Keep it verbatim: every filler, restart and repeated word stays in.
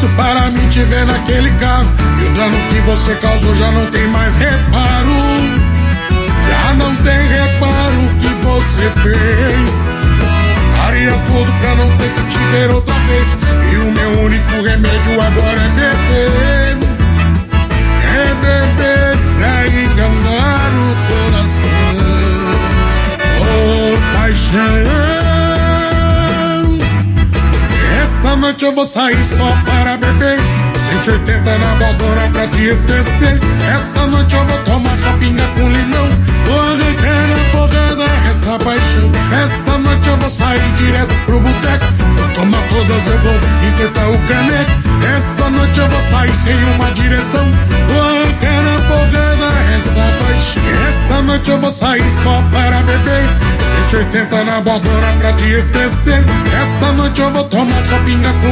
fácil para mim te ver naquele carro, e o dano que você causou já não tem mais reparo. Já não tem reparo que você fez. Faria tudo pra não ter que te ver outra vez, e o meu único remédio agora é beber. É beber pra enganar o coração. Por paixão. Essa noite eu vou sair só para beber, cento e oitenta na bodora pra te esquecer. Essa noite eu vou tomar só pinga com limão, vou arrancar na porrada essa paixão. Essa noite eu vou sair direto pro boteco, vou tomar todas, eu vou intentar o caneco. Essa noite eu vou sair sem uma direção, vou arrancar na porrada essa paixão. Essa noite eu vou sair só para beber, cento e oitenta na bodora pra te esquecer. Essa noite eu vou tomar só pinga com